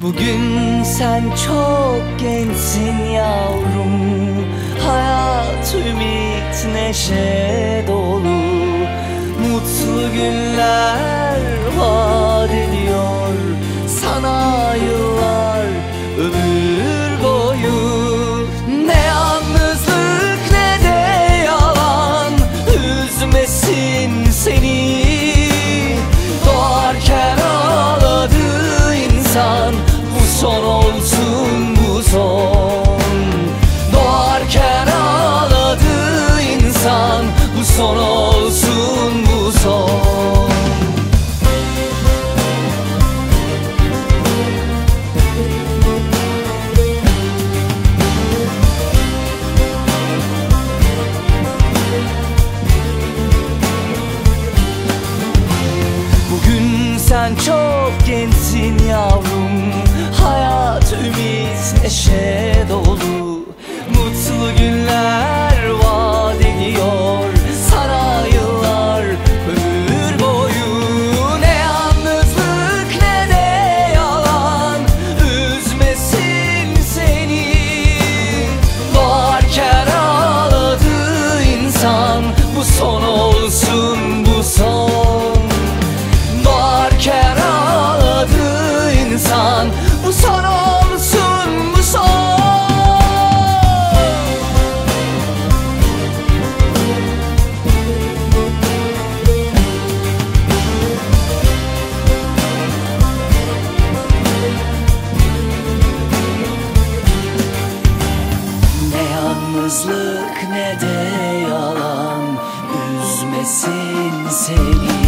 Bugün sen çok gençsin yavrum. Hayat ümit neşe dolu. Mutlu günler vaat ediyor sana yıllar, ömür boyu. Ne yalnızlık ne de yalan üzmesin seni. Doğarken ağladı insan, bu son olsun bu son. Doğarken ağladı insan, bu son olsun bu son. Bugün sen çok gençsin yavrum. Hayat ümit neşe dolu. Mutlu günler vaat ediyor sana yıllar, ömür boyu. Ne yalnızlık ne de yalan üzmesin seni. Doğarken ağladı insan, bu son olsun bu son. Doğarken ağladı insan, bu son olsun bu son. Ne yalnızlık ne de yalan üzmesin seni.